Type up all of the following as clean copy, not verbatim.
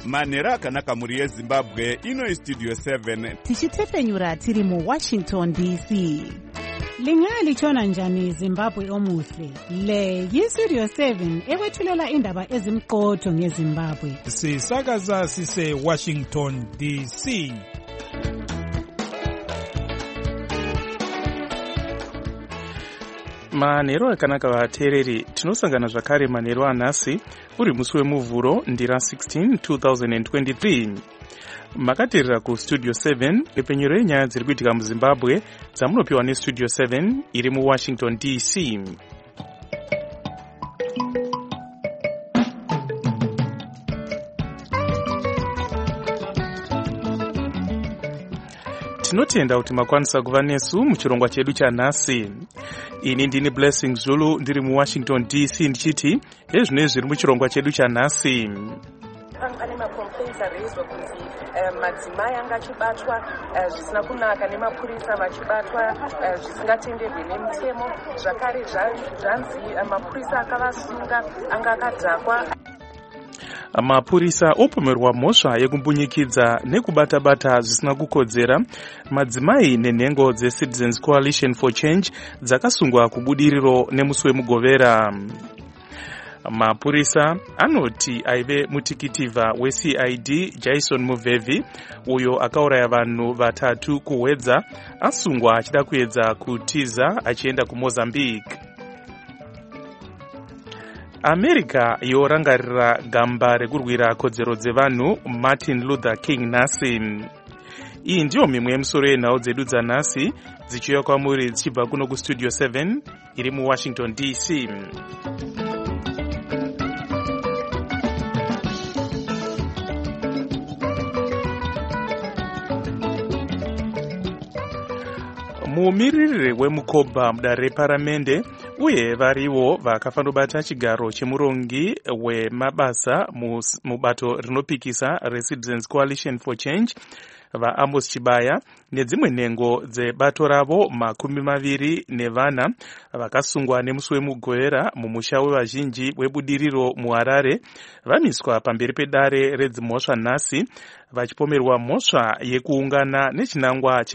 manhero akanaka mhuri yezimbabwe. Ino istudio 7 tichitefenyura tiri muWashington DC. Lingalitshona njani Zimbabwe omuhle? Le yistudio 7 ekwethulela indaba ezimqotho ngeZimbabwe. Sisakaza sise Washington DC. Manhero akanaka vateereri, tinosangana zvakare manhero anhasi uri musi wemuvhuro ndira 16 2023. Makateerera kustudio 7 pepenyero yenyaya dziri kuitika muZimbabwe dzamunopiwa nestudio 7 iri muWashington DC. Tinotenda kuti makwanisa kuva nesu muchirongwa chedu chanhasi. Ini ndini Blessing Zulu ndiri muWashington DC ndichiti ezvino zviri muchirongwa chedu chanhasi. Pane macomplaints araiswa kuti madzimai anga achibatwa zvisina kunaka nemapurisa vachibatwa zvisingatenderwi nemutemo. Zvakare zvanzi mapurisa akavasunga anga akadhakwa. Mapurisa opomerwa mhosva yekumbunyikidza nekubata-bata zvisina kukodzera madzimai nenhengo dzeCitizens Coalition for Change dzakasungwa kubudiriro nemusi wemugovera. Mapurisa anoti aive mutikitivha weCID Jason Muvhevi uyo akauraya vanhu vatatu kuhwedza asungwa achida kuedza kutiza achienda kuMozambique. America yorangarira gamba rekurwira kodzero dzevanhu Martin Luther King nhasi. Iyi ndiyo mimwe yemusoro yenhau dzedu dzanhasi dzichiuya kwamuri dzichibva kuno kustudio 7 iri muWashington DC. Mumiririri wemukobha mudare reparamende uye variwo vakafanobata chigaro chemurongi wemabasa mubato rinopikisa reCitizens Coalition for Change vaAmos Chibaya nedzimwe nhengo dzebato ravo 24 vakasungwa nemusi wemugovera mumusha wevazhinji webudiriro muHarare vamiswa pamberi pedare redzimhosva nhasi vachipomerwa mhosva yekuungana nechinangwa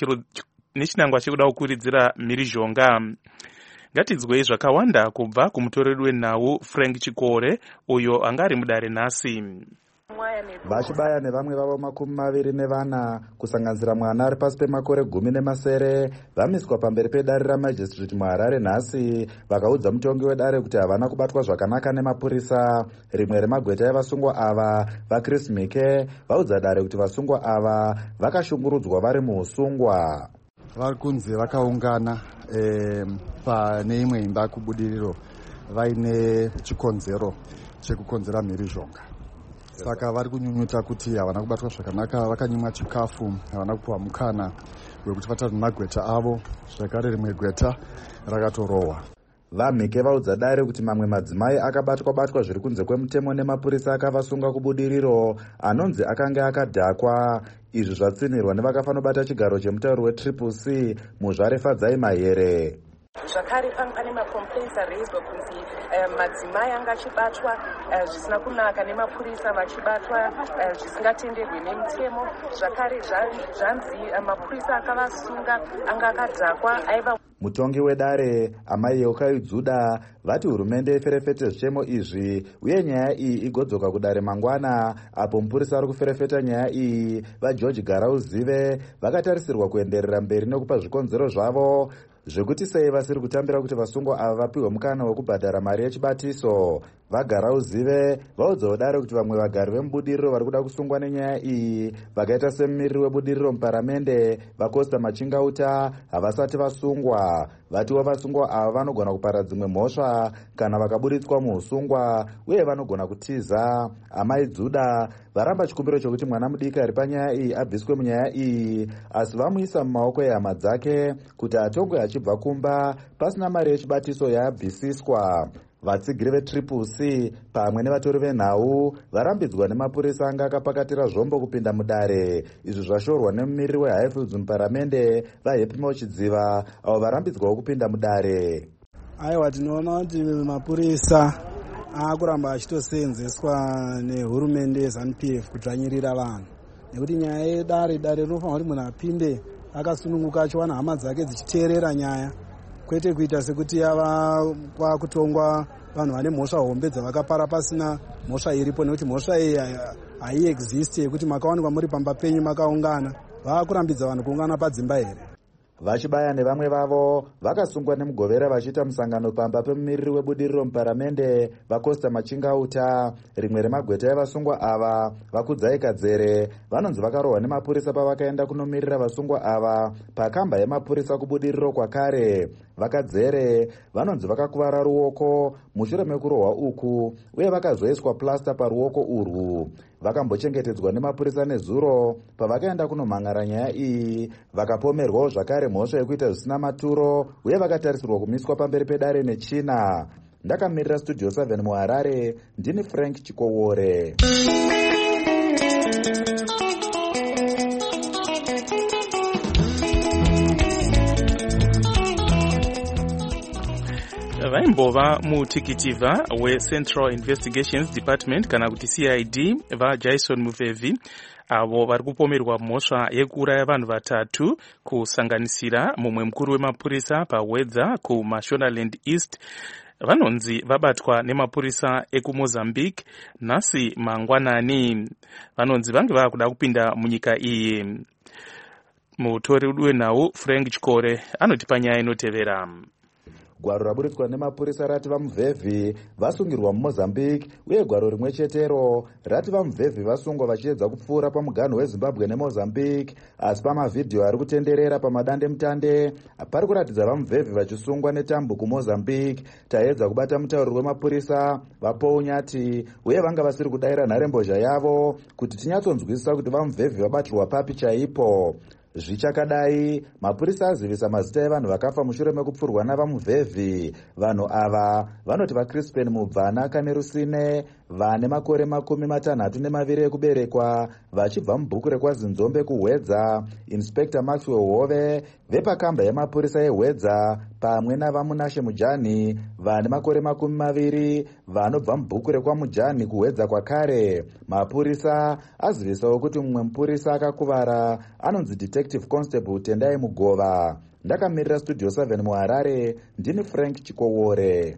chekuda kukuridzira mhirizhonga. Ngatidzwei zvakawanda kubva kumutoreri wenhau Frank Chikore uyo angari mudare nhasi. Vachibaya nevamwe vavo 24 kusanganisira mwana ari pasi pemakore 10 vamiswa pamberi pedare ramajistrate muHarare nhasi vakaudza mutongi wedare kuti havana kubatwa zvakanaka nemapurisa. Rimwe remagweta evasungwa ava vaChris Mike vaudza dare kuti vasungwa ava vakashungurudzwa vari muusungwa. Vari kunzi vakaungana pane imwe imba kubudiriro vaine chikonzero chekukonzera mhirizhonga. Saka vari kunyunyuta kuti havana kubatwa zvakanaka, vakanyimwa chikafu, havana kupiwa mukana wekuti vatate magweta avo, zvakare rimwe gweta rakatorohwa. VaMhike vaudza dare kuti mamwe madzimai akabatwa zviri kunze kwemutemo nemapurisa akavasunga kubudiriro anonzi akanga akadhakwa. Izvi zvatsinirwa nevakafanobata chigaro chemutauri weCCC Muzvare Fadzai Mahere. Zvakare pane macomplaints araiswa kuti madzimai anga achibatwa zvisina kunaka nemapurisa vachibatwa zvisingatenderwi nemutemo. Zvakare zvanzi mapurisa akavasunga anga akadhakwa aiva. Mutongi wedare Amai Yokai Dzuda vati hurumende iferefete zvichemo izvi uye nyaya iyi igodzoka kudare mangwana. Apo mupurisa ari kuferefeta nyaya iyi vaGeorge Garauzive vakatarisirwa kuenderera mberi nekupa zvikonzero zvavo zvekuti sei vasiri kutambira kuti vasungwa ava vapiwe mukana wekubhadhara mari yechibatiso. VaGarauzive vaudzawo dare kuti vamwe vagari vemubudiriro vari kuda kusungwa nenyaya iyi vakaita semumiriri webudiriro muparamende vaCosta Machingauta havasati vasungwa. Vatiwo vasungwa ava vanogona kupara dzimwe mhosva kana vakaburitswa muusungwa uye vanogona kutiza. Amai Dzuda varamba chikumbiro chokuti mwana mudiki ari panyaya iyi abviswe munyaya iyi, asi vamuisa mumaoko ehama dzake kuti atongwe achibva kumba pasina mari yechibatiso yaabvisiswa. Vatsigiri veCCC pamwe nevatori venhau varambidzwa nemapurisa anga akapakatira zvombo kupinda mudare. Izvi zvashorwa nemumiriri weHighfields muparamende vaHappy Mochidziva avo varambidzwawo kupinda mudare. Aiwa, tinoona kuti mapurisa aakuramba achitoseenzeswa nehurumende yeZANU-PF kudzvanyirira vanhu, nekuti nyaya yedare rinofanira kuti munhu apinde akasununguka achiwana hama dzake dzichiteerera nyaya, kwete kuita sekuti ava kwakutongwa vanhu vane mhosva hombe dzavakapara pasina mhosva iripo, nekuti mhosva iyi haiexiste yekuti makawanikwa muri pamba penyu makaungana. Vakurambidza vanhu kuungana padzimba here. Vachibaya nevamwe vavo vakasungwa nemugovera vachiita musangano pamba pemumiriri webudiriro muparamende vaCosta Machingauta. Rimwe remagweta evasungwa ava, Vakudzai Kadzere, vanonzi vakarohwa nemapurisa pavakaenda kunomirira vasungwa ava pakamba yemapurisa kubudiriro kwakare. Vakadzere vanonzi vakakuvara ruoko mushure mekurohwa uku uye vakazoiswa plasta paruoko urwu. Vakambochengetedzwa nemapurisa nezuro pavakaenda kunomhangara nyaya iyi, vakapomerwawo zvakare mhosva yekuita zvisina maturo uye vakatarisirwa kumiswa pamberi pedare nechina. Ndakamirira Studio 7 muHarare, ndini Frank Chikowore. vaimbova mutikitivha weCentral Investigations Department kana kuti CID vaJason Mufevhi avo vari kupomerwa mhosva yekuuraya vanhu vatatu kusanganisira mumwe mukuru wemapurisa paWedza kuMashonaland East. Vanonzi vabatwa nemapurisa ekuMozambique nhasi mangwanani. Vanonzi vange vakuda kupinda munyika iyi. Mutori wenhau Frank Chikore anotipa nyaya inotevera. Gwaro raburitswa nemapurisa rati vaMuvhevhi vasungirwa muMozambique uye gwaro rimwe chetero rati vaMuvhevhi vasungwa vachiedza kupfuura pamuganhu weZimbabwe neMozambique. Asi pamavhidhiyo ari kutenderera pamadande mutande pari kuratidza vaMuvhevhi vachisungwa netambo kuMozambique. Taedza kubata mutauri wemapurisa vaPaul Nyati uye vanga vasiri kudayira nharembozha yavo kuti tinyatsonzwisisa kuti vaMuvhevhi vabatirwa papi chaipo. Zvichakadai, mapurisa azivisa mazita evanhu vakafa mushure mekupfurwa navaMuvhevhi. Vanhu ava vanoti vaCrispin Mubvana Kanerusine vane makore 62 ekuberekwa vachibva mubhuku rekwaZinzombe kuHwedza, Inspector Maxwell Hove vepakamba yemapurisa eHwedza pamwe navaMunashe Mujani vane makore 20 vanobva mubhuku rekwaMujani kuHwedza kwakare. Mapurisa azivisawo kuti mumwe mupurisa akakuvara anonzi Detective Constable Tendai Mugova. Ndakamirira Studio 7 muHarare, ndini Frank Chikowore.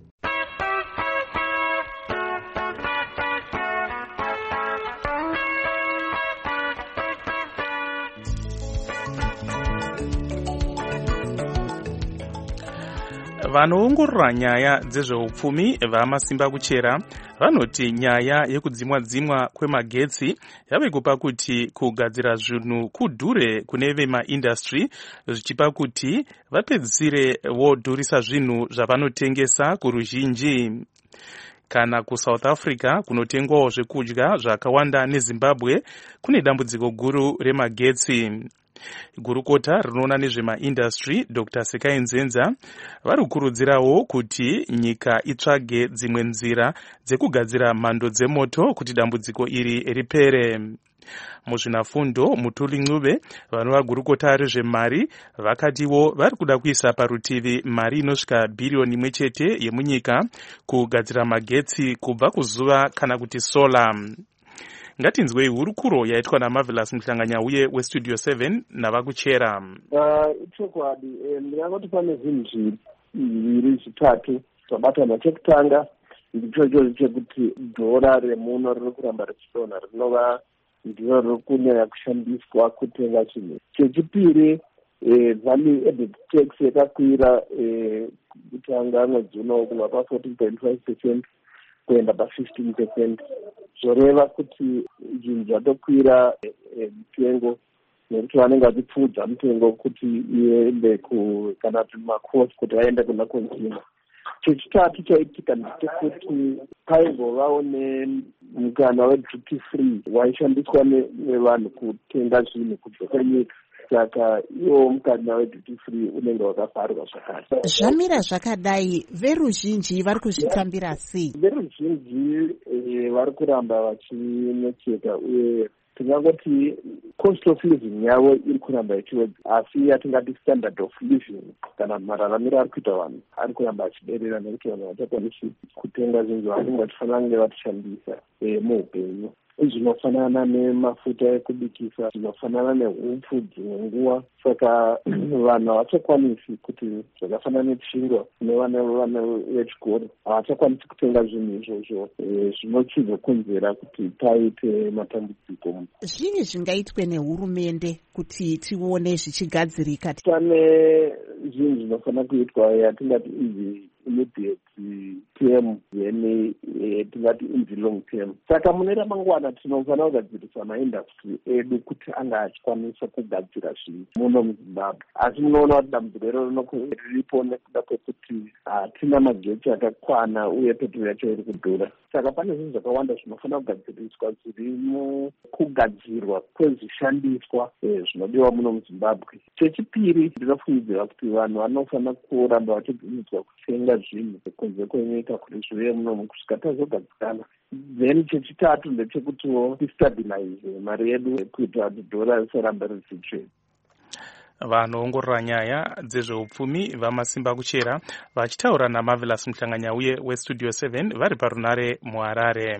Vanoongorora nyaya dzezveupfumi vamasimba kuchera vanoti nyaya yekudzimwa kwemagetsi yave kupa kuti kugadzira zvinhu kudhure kune vemaindastry, zvichipa kuti vapedzisire vodhurisa zvinhu zvavanotengesa kuruzhinji. Kana kuSouth Africa kunotengwawo zvekudya zvakawanda neZimbabwe kune dambudziko guru remagetsi. Gurukota rinoona nezvemaindastry Dr. Sekai Nzenza vari kukurudzirawo kuti nyika itsvage dzimwe nzira dzekugadzira mhando dzemoto kuti dambudziko iri ripere. Muzvinafundo Mutuli Ncube vanova gurukota rezvemari vakatiwo vari kuda kuisa parutivi mari inosvika bhiriyoni 1 chete yemunyika kugadzira magetsi kubva kuzuva kana kuti sola. Ngatinzwei hurukuro yaitwa naMarvelous Muhlanganyauye weStudio 7 navakuchera. Chokwadi ndingangoti pane zvinhu zviviri zvitatu zvabatana. Chekutanga ndicho chekuti dhora remuno riri kuramba richidonha, rinova ndiro riri kunyanya kushandiswa kutenga chinhu. Chechipiri value added tax yakakwira kutanga mwedzi uno kubva pa14.5% kuenda pa15%, zvoreva kuti zvinhu zvatokwira mutengo nekuti vanenge vachipfuudza mutengo kuti iende kana kuti macost kuti vaende kuna consumer. Chechitatu chaitika ndechekuti paimbovawo nemukana weduty free waishandiswa nevanhu kutenga zvinhu kubva kwenyika, saka iwo mukana weduty free unenge wakavharwa zvakare. Zvamira zvakadai, veruzhinji vari kuzvitambira sei? Veruzhinji vari kuramba vachinetseka uye tingangoti cost of living yavo iri kuramba ichiwedza, asi yatingati standard of living kana mararamiro ari kuita vanhu ari kuramba achiderera, nekuti vanhu vatakwanisi kutenga zvinhu zvavanenge vachifanira kunge vatishandisa muupenyu, zvinofanana nemafuta ekubikisa, zvinofanana neupfu dzimwe nguva. Saka vanhu havachakwanisi kuti zvakafanana nechingwa nevana vechikoro havachakwanisi kutenga zvinhu izvozvo, zvinochizokonzera kuti paite matambudziko. Zvii zvingaitwe nehurumende kuti tione zvichigadzirika? Pane zvinhu zvinofanira kuitwa yatingati izi immediate term yene tingati inzi long term. Saka mune ramangwana tinofanira kugadzirisa maindustry edu kuti anga achikwanisa kugadzira zvinhu muno muZimbabwe. Asi munoona kuti dambudziko iro riripo nekuda kwekuti hatina magetsi akakwana uye petrol yacho iri kudhura. Saka pane zvinhu zvakawanda zvinofanira kugadziriswa zviri mukugadzirwa kwezvishandiswa zvinodiwa muno muZimbabwe. Chechipiri, ndinofungidzira kuti vanhu vanofanira kuramba vachibvumidzwa kutenga zvinhu kunze kwenyika kuti zvive muno kusvika tazogadzikana. Then chechitatu ndechekutiwo tistabilize mari yedu kuitira kuti dhora risaramba richitsveta. vanoongorora nyaya dzezveupfumi vamasimba kuchera vachitaura naMarvelous Muhlanganyauye weStudio 7 vari parunare muHarare.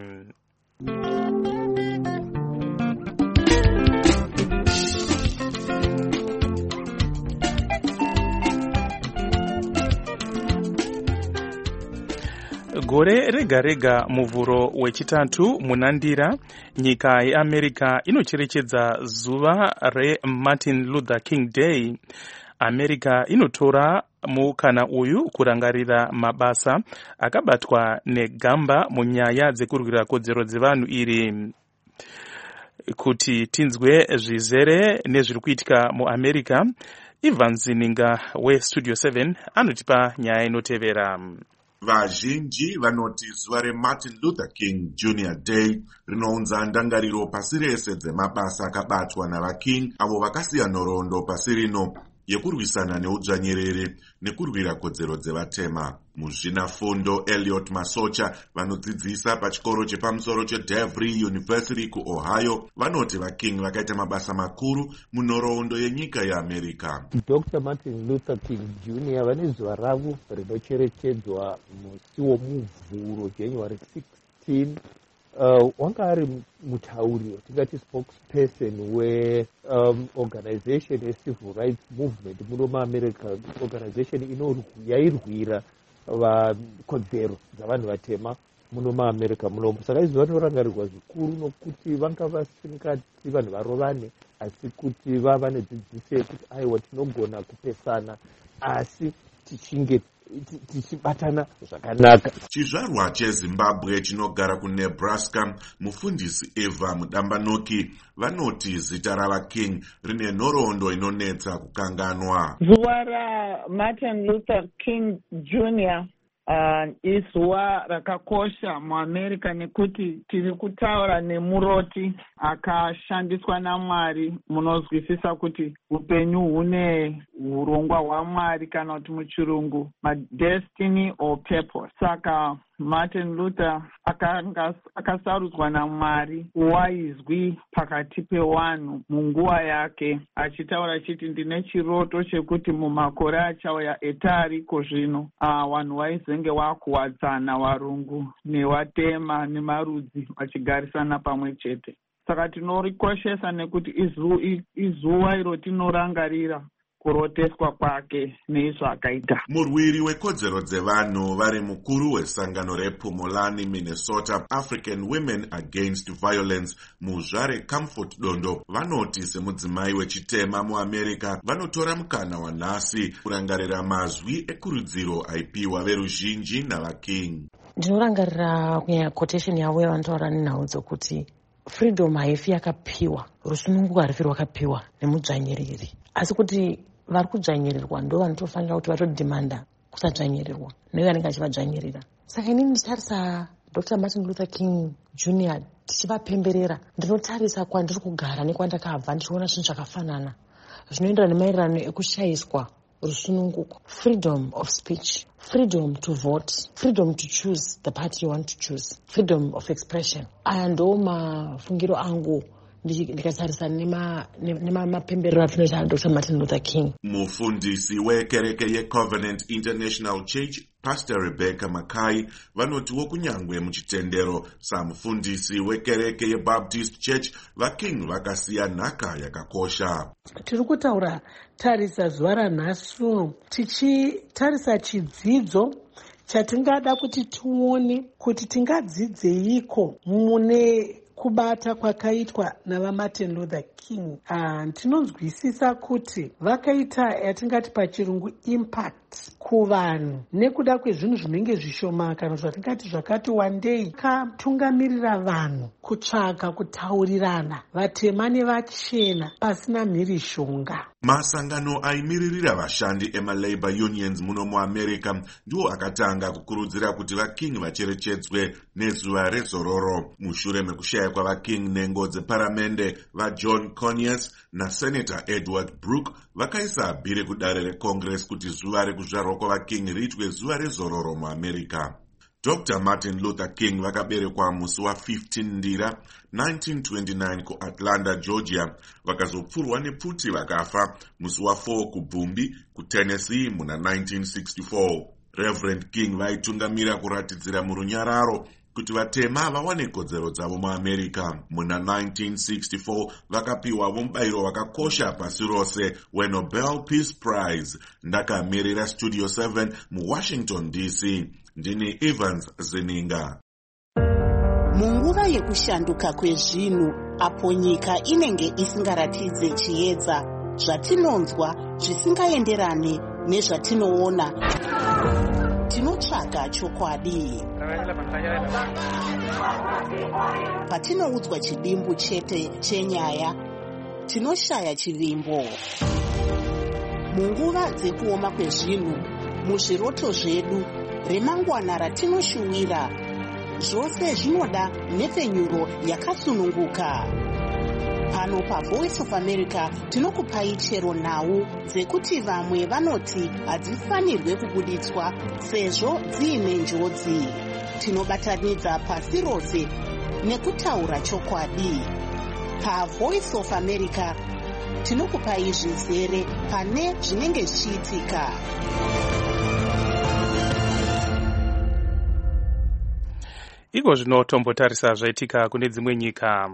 Gore rega rega muvhuro wechitatu munandira, nyika yeAmerica inocherechedza zuva reMartin Luther King Day. America inotora mukana uyu kurangarira mabasa akabatwa negamba munyaya dzekurwira kodzero dzevanhu iri. Kuti tinzwe zvizere nezviri kuitika muAmerica, Ivan Zininga weStudio 7 anotipa nyaya inotevera. Vazhinji vanoti zuva reMartin Luther King Jr. Day rinounza ndangariro pasi rese dzemabasa akabatwa navaking avo vakasiya nhoroondo pasi rino yekurwisana neudzvanyerere nekurwira kodzero dzevatema. Muzvinafundo Elliot Masocha vanodzidzisa pachikoro chepamusoro cheDevry University kuOhio vanoti vaking vakaita mabasa makuru munhoroondo yenyika yeAmerica. Dr. Martin Luther King Jr. vane zuva ravo rinocherechedzwa musi womuvhuro January 16. Wanga ari mutauri tingati spokesperson weorganization yeCivil Rights Movement muno muAmerica, organization yairwira kodzero dzavanhu vatema muno muAmerica munomu. Saka izvi vanorangarirwa zvikuru nokuti vanga vasingati vanhu varovane, asi kuti vava nedzidziso yekuti aiwa tinogona kupesana asi tichinge tichibatana zvakanaka. Chizvarwa cheZimbabwe chinogara kuNebraska, mufundisi Eva Mudambanoki vanoti zita ravaking rine nhoroondo inonetsa kukanganwa. Zuva raMartin Luther King Jr. Izuva rakakosha muAmerica nekuti tiri kutaura nemuroti akashandiswa naMwari. Munozwisisa kuti upenyu hune urongwa hwaMwari kana kuti muchirungu destiny or purpose. Saka Martin Luther akasarudzwa naMwari waizwi pakati pevanhu munguva yake, achitaura chiti ndine chiroto chekuti mumakore achauya etariko zvino vanhu vaizenge vakuwadzana, varungu nevatema nemarudzi vachigarisana pamwe chete. Saka tinorikoshesa nekuti izuva iro tinorangarira kuroteswa kwake neizvo akaita. Murwiri wekodzero dzevanhu vari mukuru wesangano rePumulani Minnesota African Women Against Violence muzvare Comfort Dondo vanoti semudzimai wechitema muAmerica vanotora mukana wanhasi kurangarira mazwi ekurudziro aipiwa veruzhinji navaking. Ndinorangarira kunyanya quotation yavo yavanotaura nenhau dzokuti freedom haifi yakapiwa, rusununguko harifi rwakapiwa nemudzvanyiriri, asi kuti vari kudzvanyirirwa ndo vanotofanira kuti vatodhimanda kusadzvanyirirwa newe anenge achivadzvanyirira. Saka inini ndichitarisa Dr. Martin Luther King Jr. tichivapemberera, ndinotarisa kwandiri kugara nekwandakabva ndichiona zvinhu zvakafanana zvinoenderana nemaererano ekushayiswa rusununguko, freedom of speech, freedom to vote, freedom to choose the party you want to choose, freedom of expression. Aya ndo mafungiro angu ndikatarisa nemapemberero atinoita Dr. Martin Luther King. Mufundisi wekereke yeCovenant International Church Pastor Rebecca Mackay vanotiwo kunyangwe muchitendero samufundisi wekereke yeBaptist Church vaking vakasiya nhaka yakakosha. Tiri kutaura tarisa zuva ranhasi tichitarisa chidzidzo chatingada kuti tione kuti tingadzidzeyiko mune kubata kwakaitwa navaMartin Luther King. Tinonzwisisa kuti vakaita yatingati pachirungu impact kuvanhu nekuda kwezvinhu zvinenge zvishoma kana zvatingati zvakati wandei katungamirira vanhu kutsvaka kutaurirana vatema nevachena pasina mhirishonga. Masangano aimiririra vashandi ema-labor unions muno muAmerica ndiwo akatanga kukurudzira kuti vaking vacherechedzwe nezuva rezororo mushure mekushaya kwavaking nengo dzeparamende vaJohn Conyers naSenator Edward Brooke vakaisa bhiri kudare reCongress kuti zuva rekuzvarwa kwavaking riitwe zuva rezororo muAmerica. Dr. Martin Luther King vakaberekwa musi wa15 Ndira 1929 kuAtlanta, Georgia, vakazopfurwa nepfuti vakafa musi wa4 kuBvumbi kuTennessee muna 1964. Reverend King vaitungamira kuratidzira murunyararo kuti vatema vawane kodzero dzavo muAmerica. Muna 1964 vakapiwa mubayiro wakakosha pasi rose weNobel Peace Prize. Ndakamirira Studio 7 muWashington DC. Ndini Evans Zeninga. Munguva yekushanduka kwezvinhu apo nyika inenge isingaratidze chiedza zvatinonzwa zvisingaenderane nezvatinoona, tinotsvaga chokwadi. Patinoudzwa chidimbu chete chenyaya, tinoshaya chivimbo. Munguva dzekuoma kwezvinhu, muzviroto zvedu, remangwana ratinoshuwira, zvose zvinoda nhepfenyuro yakasununguka. Pano paVoice of America tinokupai chero nhau dzekuti vamwe vanoti hadzifanirwe kubuditswa sezvo dziine njodzi. Tinobatanidza pasi rose nekutaura chokwadi. PaVoice of America tinokupai zvizere pane zvinenge zvichiitika. Iko zvino tombotarisa zvaitika kune dzimwe nyika.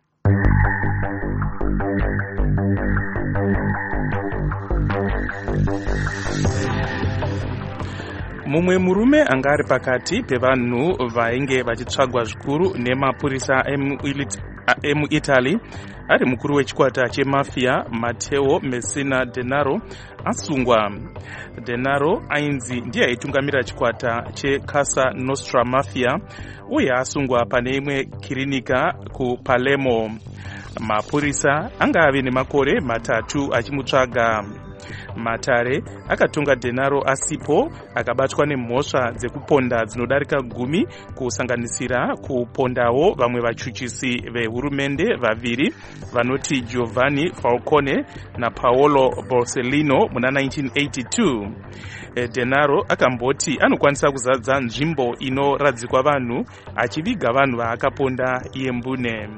Mumwe murume anga ari pakati pevanhu vainge vachitsvagwa zvikuru nemapurisa emuItaly ari mukuru wechikwata chemafia Matteo Messina Denaro asungwa. Denaro ainzi ndiye aitungamira chikwata cheCasa Nostra Mafia uye asungwa pane imwe kirinika kuPalermo. Mapurisa anga ave nemakore matatu achimutsvaga. Matare akatonga Denaro asipo, akabatwa nemhosva dzekuponda dzinodarika 10 kusanganisira kupondawo vamwe vachuchisi vehurumende vaviri vanoti Giovanni Falcone naPaolo Borsellino muna 1982. Denaro akamboti anokwanisa kuzadza nzvimbo inoradzikwa vanhu achiviga vanhu vaakaponda iye mbune.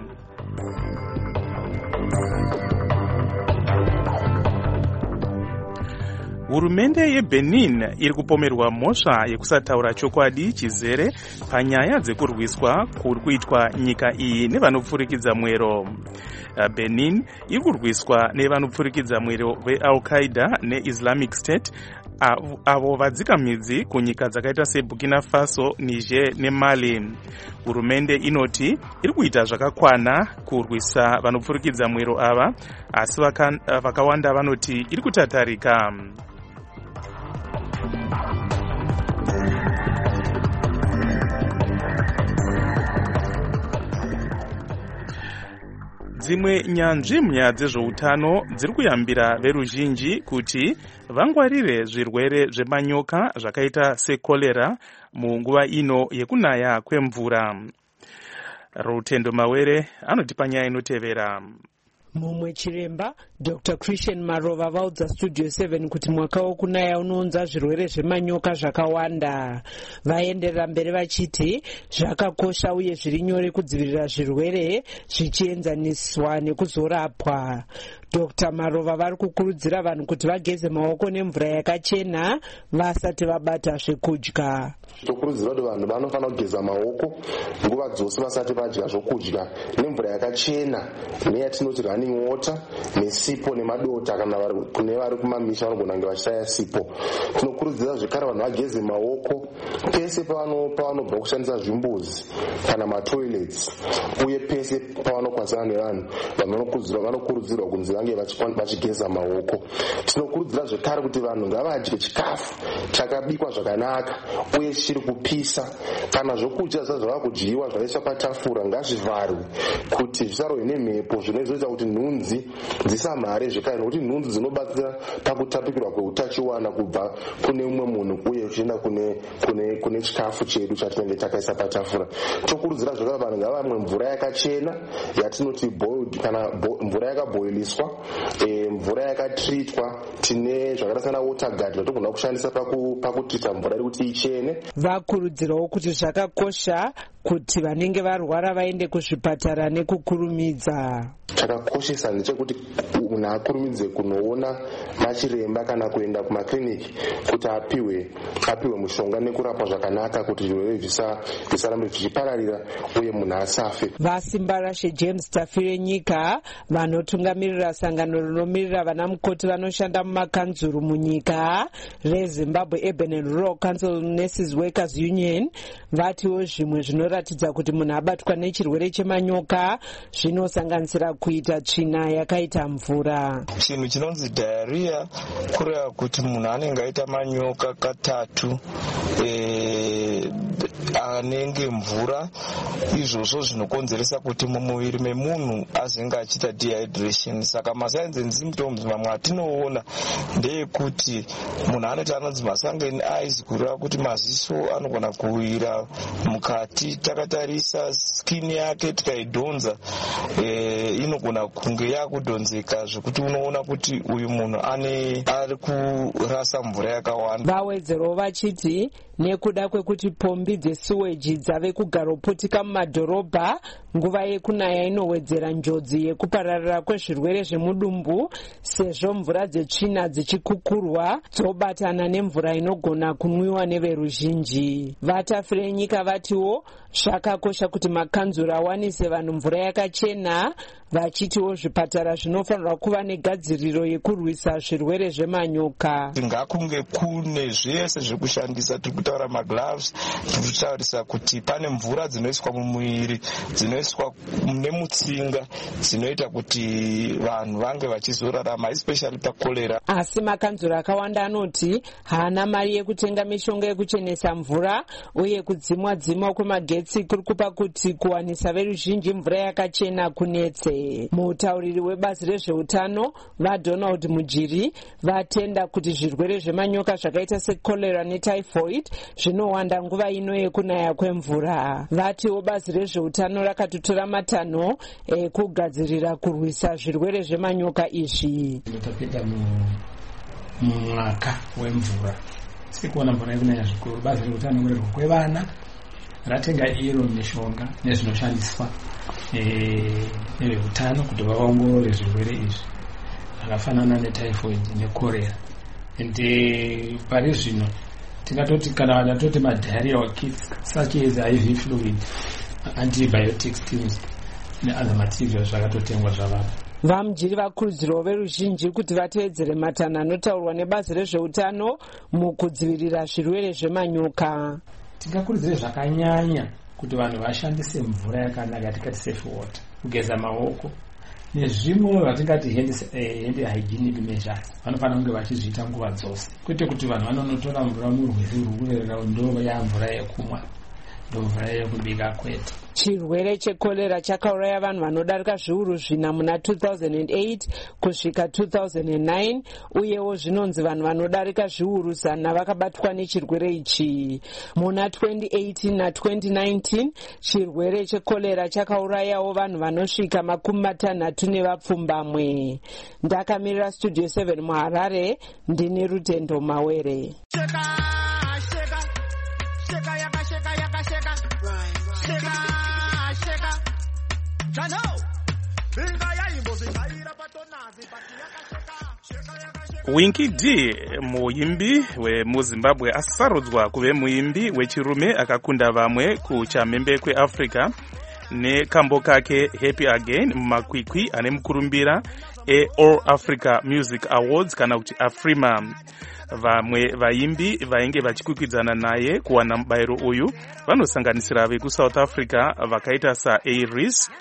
Hurumende yeBenin iri kupomerwa mhosva yekusataura chokwadi chizere panyaya dzekurwiswa kuri kuitwa nyika iyi nevanopfurikidza mwero. Benin iri kurwiswa nevanopfurikidza mwero veAl-Qaeda neIslamic State avo vadzikamidzi kunyika dzakaita seBurkina Faso, Niger neMali. Hurumende inoti iri kuita zvakakwana kurwisa vanopfurikidza mwero ava, asi vakawanda vanoti iri kutatarika. Dzimwe nyanzvi munyaya dzezveutano dziri kuyambira veruzhinji kuti vangwarire zvirwere zvemanyoka zvakaita sekolera munguva ino yekunaya kwemvura. Rutendo Mawere anotipa nyaya inotevera. mumwe chiremba Dr. Christian Marova vaudza Studio 7 kuti mwaka wokunaya unounza zvirwere zvemanyoka zvakawanda. Vaenderera mberi vachiti zvakakosha uye zviri nyore kudzivirira zvirwere zvichienzaniswa nekuzorapwa. Dr. Marova vari kukurudzira vanhu kuti vageze maoko nemvura yakachena vasati vabata zvekudya. Tokurudzira kuti vanhu vanofanira kugeza maoko nguva dzose vasati vadya zvokudya nemvura yakachena neyatinoti running water nesipo nemadota kana kune vari kumamisha vanogona kunge vachitaya sipo. Tinokurudzira zvekare vanhu vageze maoko pese pavanobva kushandisa zvimbuzi kana matoilets uye pese pavanokwanisana nevanhu. Vanhu vanokurudzirwa kunzi vange vachigeza maoko. Tinokurudzira zvekare kuti vanhu ngavadye chikafu chakabikwa zvakanaka uye chiri kupisa. Kana zvokudya zvava kudyiwa zvakaiswa patafura ngazvivharwe kuti zvisarohwe nemhepo zvinozoita kuti nhunzi dzisamhare zvekare, nokuti nhunzi dzinobatsira pakutapikirwa kweutachiwana kubva kune umwe munhu uye uchienda kune chikafu chedu chatinenge takaisa patafura. Tokurudzira zvekare vanhu ngavamwe mvura yakachena yatinoti boiled kana mvura yakabhoiliswa, mvura yakatritwa. Tine zvakaita sana water guard zvatogona kushandisa pakutritwa mvura iri kuti ichene. Vakurudzirawo kuti zvakakosha kuti vanenge varwara vaende kuzvipatara nekukurumidza. Chakakoshesa ndechekuti munhu akurumidze kunoona machiremba kana kuenda kumakiriniki kuti apiwe mushonga nekurapwa zvakanaka kuti zvirwere zvisarambe zvichipararira uye munhu asafe. Vasimbarashe James Tafire nyika vanotungamirira sangano rinomirira vana mukoti vanoshanda mumakanzuru munyika reZimbabwe Urban and Rural Council Nurses Workers Union vatiwo zvimwe zvinoratidza kuti munhu abatwa nechirwere chemanyoka zvinosanganisira kuita tsvina yakaita mvura. Chinhu chinonzi diarrhea kureva kuti munhu anenge aita manyoka katatu anenge mvura. Izvozvo zvinokonzeresa kuti mumuviri memunhu azenge achiita dehydration. Saka masigns and symptoms mamwe atinoona ndeyekuti munhu anoita anonzi masangen eyes, kureva kuti maziso anogona kuwira mukati. Takatarisa skin yake tikaidhonza inogona kunge yakudhonzeka zvekuti unoona kuti uyu munhu ari kurasa mvura yakawanda. Vawedzerawo vachiti nekuda kwekuti pombi dzesuweji dzave kugaroputika mumadhorobha, nguva yekunaya inowedzera njodzi yekupararira kwezvirwere zvemudumbu sezvo mvura dzetsvina dzichikukurwa dzobatana nemvura inogona kunwiwa neveruzhinji. Vatafire nyika vatiwo zvakakosha kuti makanzuru awanise vanhu mvura yakachena, vachitiwo zvipatara zvinofanirwa kuva negadziriro yekurwisa zvirwere zvemanyoka. Ngakunge kune zvese zvekushandisa. Tiri kutaura magloves, tiri kutaurisa kuti pane mvura dzinoiswa mumuviri, dzinoiswa nemutsinga, dzinoita kuti vanhu vange vachizorarama especially pakorera. Asi makanzuru akawanda anoti haana mari yekutenga mishonga yekuchenesa mvura uye kudzimwa kwemagetsi kuri kupa kuti kuwanisa veruzhinji mvura yakachena kunetse. Mutauriri webazi rezveutano vaDonald Mujiri vatenda kuti zvirwere zvemanyoka zvakaita sekorera netyphoid zvinowanda nguva ino yekunaya kwemvura. Vatiwo bazi rezveutano rakatotora matanho ekugadzirira kurwisa zvirwere zvemanyoka izvi. Tapinda mumwaka wemvura, sikuona mvura yekunaya zvikuru. Bazi reutano kwevana ratenga iro mishonga nezvinoshandiswa neveutano kuti vaongorore zvirwere izvi zvakafanana netyphoid nekorera. Ende pari zvino tingatoti kana vanatoti madiarrhea kits such as IV fluid, antibiotics teams neother materials zvakatotengwa zvavapa. Vamujiri vakurudzirawo veruzhinji kuti vatevedzere matanho anotaurwa nebazi rezveutano mukudzivirira zvirwere zvemanyoka. Tingakurudzira zvakanyanya kuti vanhu vashandise mvura yakanaka yatingati safe water, kugeza maoko nezvimwe vatingati hand hygienic measures vanofanira kunge vachizviita nguva dzose, kwete kuti vanhu vanonotora mvura murwizi rwuri kurerera ndo ya mvura yekumwa. ndobva yekubika kwetu. Chirwere chekorera chakauraya vanhu vanodarika zviuru zvina muna 2008 kusvika 2009 uyewo zvinonzi vanhu vanodarika zviuru zana vakabatwa nechirwere ichi. Muna 2018 na 2019 chirwere chekorera chakaurayawo vanhu vanosvika 60 nevapfumbamwe. Ndakamirira Studio 7 muHarare, ndini Rutendo Mawere. Winky D, muimbi wemuZimbabwe, asarudzwa kuve muimbi wechirume akakunda vamwe kuchamhembe kweAfrica nekambo kake Happy Again mumakwikwi ane mukurumbira All Africa Music Awards kana kuti Afrima. Vamwe vaimbi vainge vachikwikwidzana naye kuwana mubayiro uyu vanosanganisira vekuSouth Africa vakaita saAris,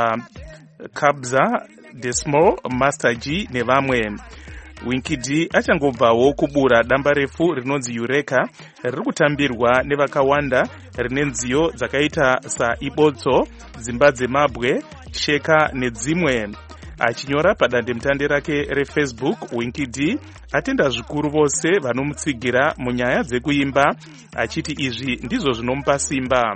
Kabza De Small, Master G nevamwe. Winky D achangobvawo kubura damba refu rinonzi Eureka riri kutambirwa nevakawanda rine nziyo dzakaita saIbotso, Dzimba dzemabwe, Sheka nedzimwe. Achinyora padandemutande rake reFacebook, Winky D atenda zvikuru vose vanomutsigira munyaya dzekuimba, achiti izvi ndizvo zvinomupa simba.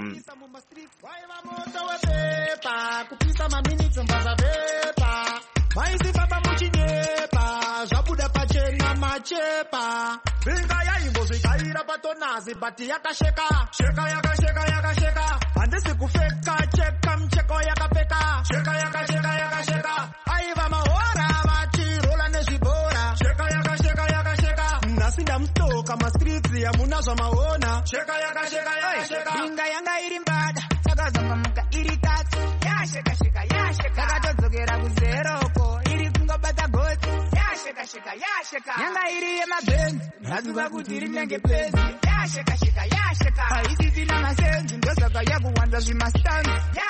Chepa vinga yaimbozvikaira patonazi bati yakasheka sheka yakasheka yakasheka handisi kufeka cheka mcheko yakapeka sheka yakasheka yakasheka aiva mahora vachirola nezvibhora sheka yakasheka yakasheka nhasi ndamustoka mastritsi hamuna zvamaona sheka yakasheka yakasheka vinga yanga iri mbada sakazongomuka iri katsi yashekasheka yasheka yakatodzokera kuzeroko iri kungobata gotsi yasheka yasheka yanga iri yemabhenzi ndasuka kuti rinenge pezi yasheka yasheka haisisi namasenzi ndosaka yakuwanza zvimastanzi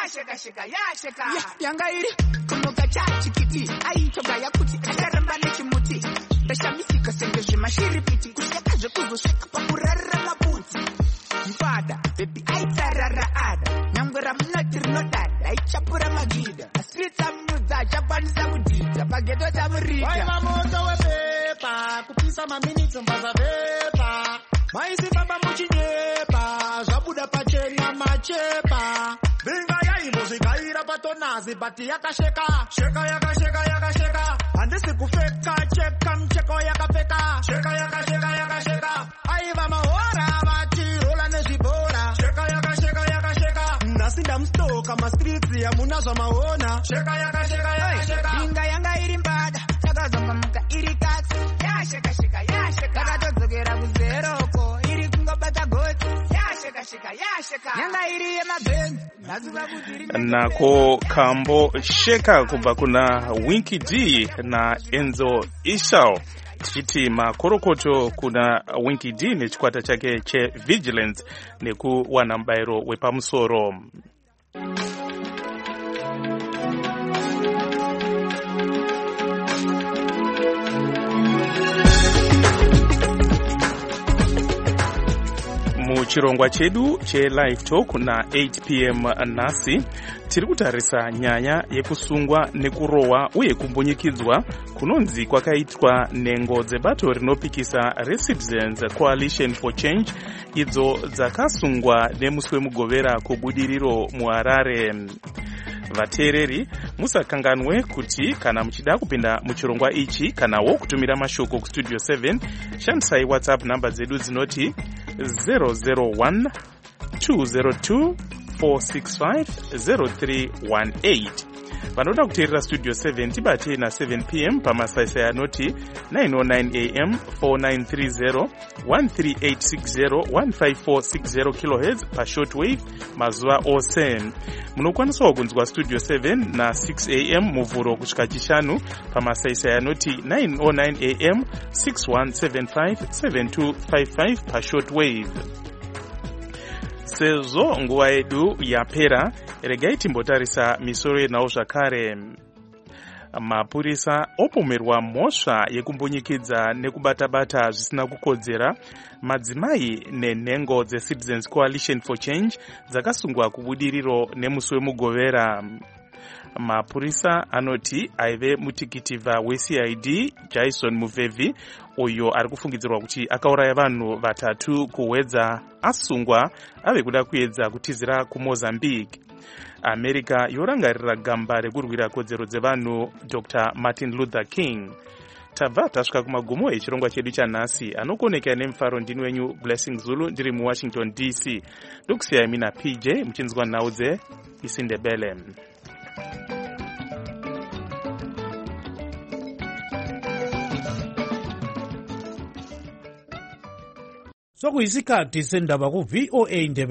yasheka yanga iri kunoka chachikiti aitoga yakuti acharamba nechimuti ndashamisika senge zvemashiripiti kusheka zvekuzosvika pakurarira maputsi mfada bebi aitarara ada nyangwera munoti rinodada aichapura magida asitsa mudza achakwanisa kudhidha pageto chamurika waiva moto wepepa kupisa maminitsi mbasa pepa maisifamba muchinyepa zvabuda pachena machepa vinga yaimbozvikaira patonazi bati yakasheka sheka yakasheka yakasheka handisi kufeka cheka mcheko yakapeka sheka yakasheka yakasheka aiva mahora vachirola nezvibhora sheka yakasheka yakasheka nhasi ndamustoka mastritsi hamuna zvamaona sheka yakasheka yakasheka vinga yanga iri mbada sakazongomuka iri katsi yashekasheka yasheka yakatodzokera kuzeroko iri kungobata gotsi yashekasheka yasheka yanga iri yemabhenzi ndasuka kuti iri nako kambo sheka kubva kuna Winky D na Enzo Ishao. Tichiti makorokoto kuna Winky D nechikwata chake cheVigilance nekuwana mubayiro wepamusoro. Muchirongwa chedu che-Live Talk na 8 p.m. nhasi tiri kutarisa nyaya yekusungwa nekurohwa uye kumbunyikidzwa kunonzi kwakaitwa nengo dzebato rinopikisa reCitizens Coalition for Change idzo dzakasungwa nemusi wemugovera kubudiriro muHarare. Vateereri musakanganwe kuti kana muchida kupinda muchirongwa ichi kanawo kutumira mashoko kustudio 7 shandisai WhatsApp namba dzedu dzinoti 001 202 465 0318. Vanoda kuteerera Studio 7 tibate na 7 p.m. pamasaisai anoti 909 am 4930 13860 15460 kHz pashortwave mazuva ose. Munokwanisawo kunzwa Studio 7 na 6 am muvhuro kusvika chishanu pamasaisai anoti 909 am 6175 7255 pashortwave. Sezvo nguva yedu yapera, regai timbotarisa misoro yenawo zvakare. mapurisa opomerwa mhosva yekumbonyikidza nekubata-bata zvisina kukodzera madzimai nenhengo dzeCitizens Coalition for Change dzakasungwa kubudiriro nemusi wemugovera. Mapurisa anoti aive mutikitiva weCID Jason Muvhevi uyo ari kufungidzirwa kuti akauraya vanhu vatatu kuwedza asungwa ave kuda kuedza kutizira kuMozambique. America yorangarira gamba rekurwira kodzero dzevanhu Dr. Martin Luther King. Tabva tasvika kumagumo echirongwa chedu chanhasi. Anokoneka nemufaro ndini wenyu Blessing Zulu ndiri muWashington DC. Ndokusiyai mina PJ muchinzwa nhau dzeIsindebele. Sokuyisikhathi sendaba ku VOA Ndebele.